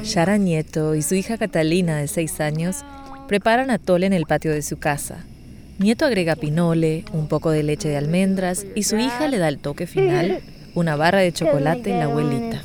Yara Nieto y su hija Catalina, de 6 años, preparan atole en el patio de su casa. Nieto agrega pinole, un poco de leche de almendras y su hija le da el toque final, una barra de chocolate la abuelita.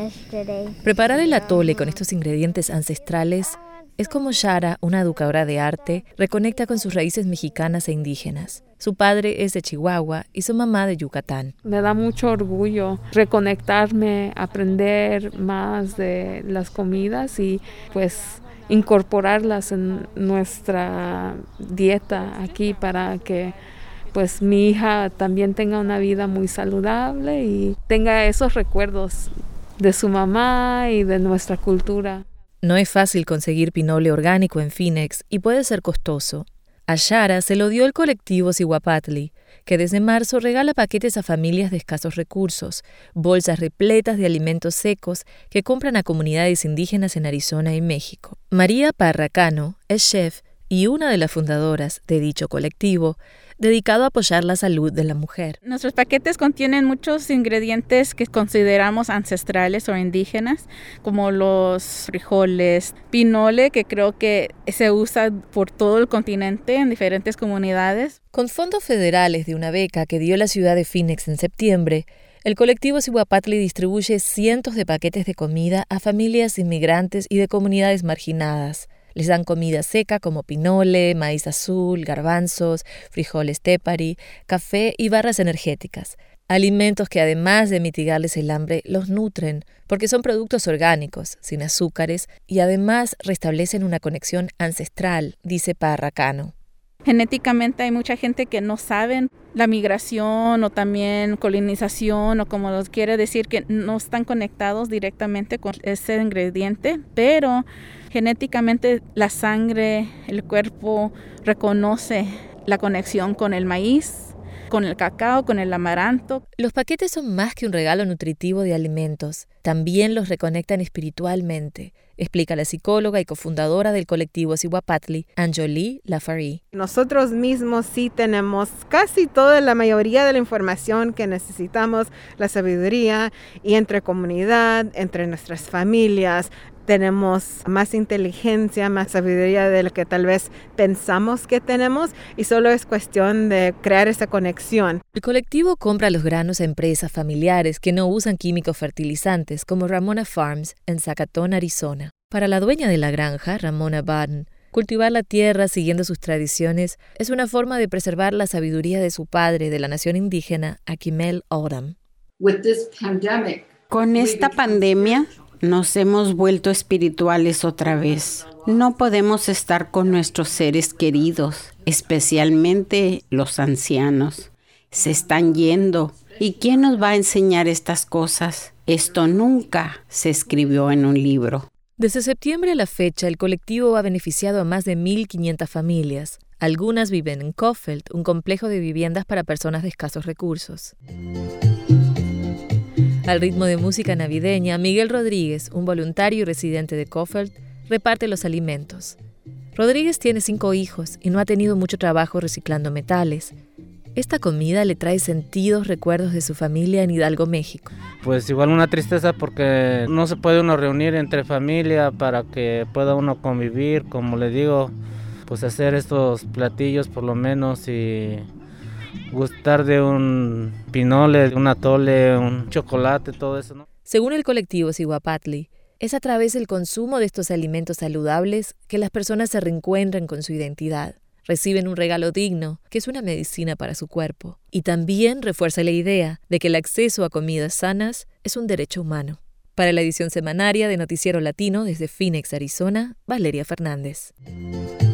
Preparar el atole con estos ingredientes ancestrales es como Yara, una educadora de arte, reconecta con sus raíces mexicanas e indígenas. Su padre es de Chihuahua y su mamá de Yucatán. Me da mucho orgullo reconectarme, aprender más de las comidas y pues incorporarlas en nuestra dieta aquí para que pues mi hija también tenga una vida muy saludable y tenga esos recuerdos de su mamá y de nuestra cultura. No es fácil conseguir pinole orgánico en Phoenix y puede ser costoso. A Yara se lo dio el colectivo Zihuapatli, que desde marzo regala paquetes a familias de escasos recursos, bolsas repletas de alimentos secos que compran a comunidades indígenas en Arizona y México. María Parracano es chef y una de las fundadoras de dicho colectivo, dedicado a apoyar la salud de la mujer. Nuestros paquetes contienen muchos ingredientes que consideramos ancestrales o indígenas, como los frijoles, pinole, que creo que se usa por todo el continente en diferentes comunidades. Con fondos federales de una beca que dio la ciudad de Phoenix en septiembre, el colectivo Zihuapatli distribuye cientos de paquetes de comida a familias inmigrantes y de comunidades marginadas. Les dan comida seca como pinole, maíz azul, garbanzos, frijoles tepari, café y barras energéticas. Alimentos que además de mitigarles el hambre, los nutren, porque son productos orgánicos, sin azúcares, y además restablecen una conexión ancestral, dice Parracano. Genéticamente hay mucha gente que no saben la migración o también colonización o como los quiere decir, que no están conectados directamente con ese ingrediente, pero genéticamente la sangre, el cuerpo reconoce la conexión con el maíz, con el cacao, con el amaranto. Los paquetes son más que un regalo nutritivo de alimentos, también los reconectan espiritualmente, explica la psicóloga y cofundadora del colectivo Zihuapatli, Anjolie Lafarie. Nosotros mismos sí tenemos casi toda la mayoría de la información que necesitamos, la sabiduría, y entre comunidad, entre nuestras familias, tenemos más inteligencia, más sabiduría de lo que tal vez pensamos que tenemos y solo es cuestión de crear esa conexión. El colectivo compra los granos a empresas familiares que no usan químicos fertilizantes como Ramona Farms en Zacatón, Arizona. Para la dueña de la granja, Ramona Baden, cultivar la tierra siguiendo sus tradiciones es una forma de preservar la sabiduría de su padre de la nación indígena, Akimel O'odham. Con esta pandemia nos hemos vuelto espirituales otra vez. No podemos estar con nuestros seres queridos, especialmente los ancianos. Se están yendo. ¿Y quién nos va a enseñar estas cosas? Esto nunca se escribió en un libro. Desde septiembre a la fecha, el colectivo ha beneficiado a más de 1,500 familias. Algunas viven en Coffeld, un complejo de viviendas para personas de escasos recursos. Al ritmo de música navideña, Miguel Rodríguez, un voluntario y residente de Coffeld, reparte los alimentos. Rodríguez tiene 5 hijos y no ha tenido mucho trabajo reciclando metales. Esta comida le trae sentidos recuerdos de su familia en Hidalgo, México. Pues igual una tristeza porque no se puede uno reunir entre familia para que pueda uno convivir, como le digo, pues hacer estos platillos por lo menos y gustar de un pinole, un atole, un chocolate, todo eso, ¿no? Según el colectivo Zihuapatli, es a través del consumo de estos alimentos saludables que las personas se reencuentran con su identidad, reciben un regalo digno, que es una medicina para su cuerpo, y también refuerza la idea de que el acceso a comidas sanas es un derecho humano. Para la edición semanaria de Noticiero Latino desde Phoenix, Arizona, Valeria Fernández.